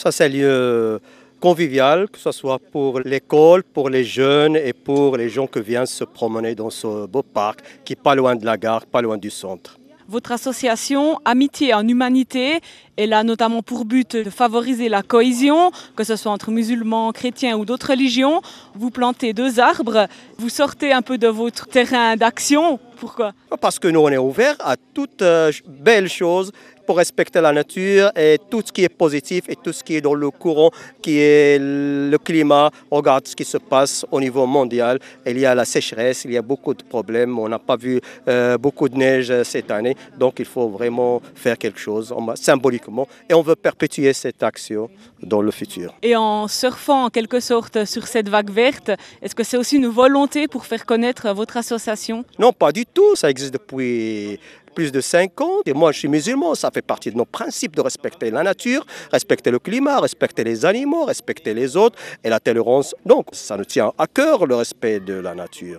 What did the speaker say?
Ça, c'est un lieu convivial, que ce soit pour l'école, pour les jeunes et pour les gens qui viennent se promener dans ce beau parc qui est pas loin de la gare, pas loin du centre. Votre association Amitié en Humanité, elle a notamment pour but de favoriser la cohésion, que ce soit entre musulmans, chrétiens ou d'autres religions. Vous plantez 2 arbres, vous sortez un peu de votre terrain d'action. Pourquoi ? Parce que nous, on est ouvert à toutes belles choses pour respecter la nature et tout ce qui est positif et tout ce qui est dans le courant, qui est le climat. On regarde ce qui se passe au niveau mondial. Il y a la sécheresse, il y a beaucoup de problèmes. On n'a pas vu beaucoup de neige cette année. Donc il faut vraiment faire quelque chose symboliquement. Et on veut perpétuer cette action dans le futur. Et en surfant en quelque sorte sur cette vague verte, est-ce que c'est aussi une volonté pour faire connaître votre association ? Non, pas du tout. Ça existe depuis plus de 5 ans. Et moi, je suis musulman. Ça fait partie de nos principes de respecter la nature, respecter le climat, respecter les animaux, respecter les autres et la tolérance. Donc, ça nous tient à cœur le respect de la nature.